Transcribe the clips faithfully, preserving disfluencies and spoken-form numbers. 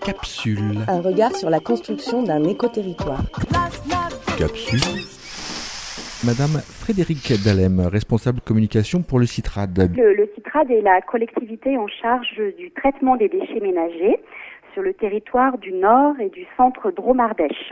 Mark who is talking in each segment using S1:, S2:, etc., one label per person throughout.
S1: Capsule.
S2: Un regard sur la construction d'un écoterritoire.
S1: Capsule. Madame Frédérique Dalem, responsable communication pour le CITRAD.
S3: Le, le CITRAD est la collectivité en charge du traitement des déchets ménagers sur le territoire du Nord et du centre Drôme-Ardèche.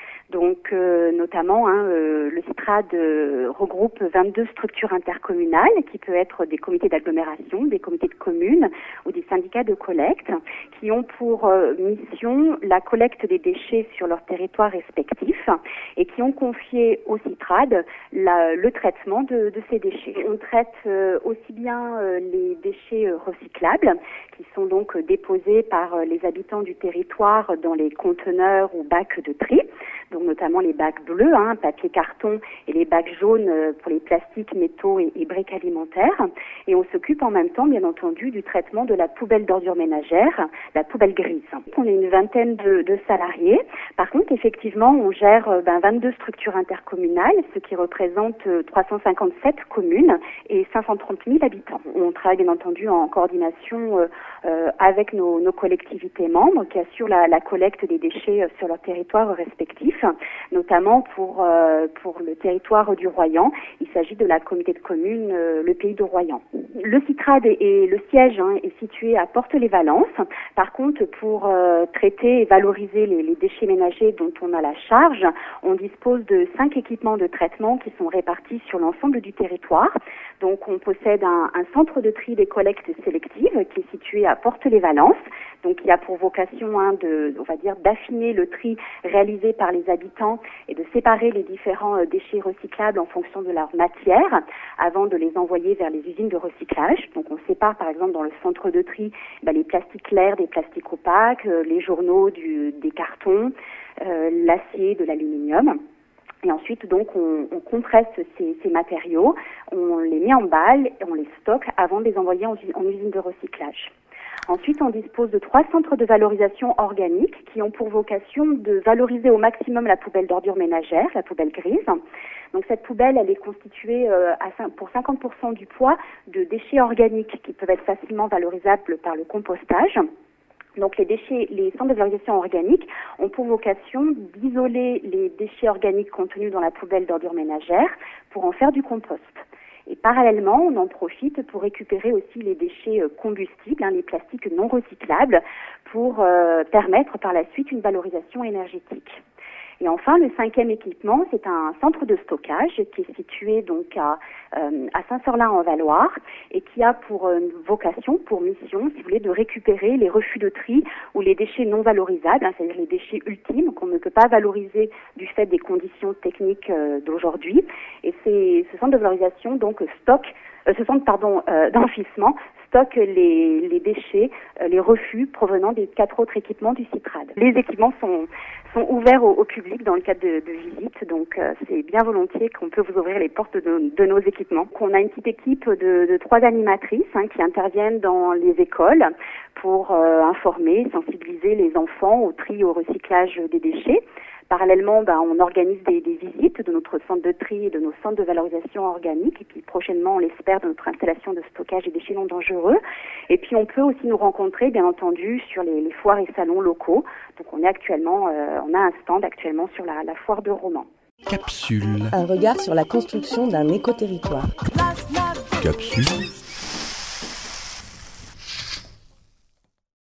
S3: Donc, euh, notamment, hein, euh, le CITRAD euh, regroupe vingt-deux structures intercommunales qui peuvent être des comités d'agglomération, des comités de communes ou des syndicats de collecte qui ont pour euh, mission la collecte des déchets sur leur territoire respectif et qui ont confié au CITRAD la, le traitement de, de ces déchets. On traite euh, aussi bien euh, les déchets euh, recyclables qui sont donc euh, déposés par euh, les habitants du territoire dans les conteneurs ou bacs de tri, donc notamment les bacs bleus, hein, papier carton, et les bacs jaunes euh, pour les plastiques, métaux et, et briques alimentaires. Et on s'occupe en même temps, bien entendu, du traitement de la poubelle d'ordures ménagères, la poubelle grise. On est une vingtaine de, de salariés. Par contre, effectivement, on gère euh, ben, vingt-deux structures intercommunales, ce qui représente euh, trois cent cinquante-sept communes et cinq cent trente mille habitants. On travaille bien entendu en coordination euh, euh, avec nos, nos collectivités membres qui assurent la, la collecte des déchets euh, sur leur territoire respectif, notamment pour euh, pour le territoire du Royan. Il s'agit de la communauté de communes euh, le Pays de Royan. Le CITRAD est, est le siège hein, est situé à Porte-les-Valences. Par contre, pour euh, traiter et valoriser les, les déchets ménagers dont on a la charge, on dispose de cinq équipements de traitement qui sont répartis sur l'ensemble du territoire. Donc, on possède un, un centre de tri des collectes sélectives qui est situé à Porte-les-Valences. Donc, il a pour vocation, hein, de, on va dire, d'affiner le tri réalisé par les habitants et de séparer les différents euh, déchets recyclables en fonction de leur matière avant de les envoyer vers les usines de recyclage. Donc, on sépare, par exemple, dans le centre de tri, ben, les plastiques clairs des plastiques opaques, euh, les journaux du, des cartons, euh, l'acier, de l'aluminium. Et ensuite, donc, on, on compresse ces, ces matériaux, on les met en balles et on les stocke avant de les envoyer en, en usine de recyclage. Ensuite, on dispose de trois centres de valorisation organique qui ont pour vocation de valoriser au maximum la poubelle d'ordures ménagères, la poubelle grise. Donc, cette poubelle, elle est constituée euh, à, pour cinquante pour cent du poids de déchets organiques qui peuvent être facilement valorisables par le compostage. Donc les déchets, les centres de valorisation organique ont pour vocation d'isoler les déchets organiques contenus dans la poubelle d'ordures ménagères pour en faire du compost. Et parallèlement, on en profite pour récupérer aussi les déchets combustibles, hein, les plastiques non recyclables, pour euh, permettre par la suite une valorisation énergétique. Et enfin, le cinquième équipement, c'est un centre de stockage qui est situé donc à, euh, à Saint-Sorlin-en-Valoire et qui a pour euh, vocation, pour mission, si vous voulez, de récupérer les refus de tri ou les déchets non valorisables, hein, c'est-à-dire les déchets ultimes qu'on ne peut pas valoriser du fait des conditions techniques euh, d'aujourd'hui. Et c'est, ce centre de valorisation donc stocke, euh, ce centre pardon euh, d'enfouissement stocke les, les déchets, euh, les refus provenant des quatre autres équipements du CITRAD. Les équipements sont sont ouverts au, au public dans le cadre de, de visites, donc euh, c'est bien volontiers qu'on peut vous ouvrir les portes de, de nos équipements. On a une petite équipe de, de trois animatrices hein, qui interviennent dans les écoles pour euh, informer, sensibiliser les enfants au tri et au recyclage des déchets. Parallèlement, ben, on organise des, des visites de notre centre de tri et de nos centres de valorisation organique. Et puis prochainement, on l'espère, de notre installation de stockage des déchets non dangereux. Et puis on peut aussi nous rencontrer, bien entendu, sur les, les foires et salons locaux. Donc on est actuellement, euh, on a un stand actuellement sur la, la foire de Romans.
S1: Capsule.
S2: Un regard sur la construction d'un écoterritoire.
S1: Capsule.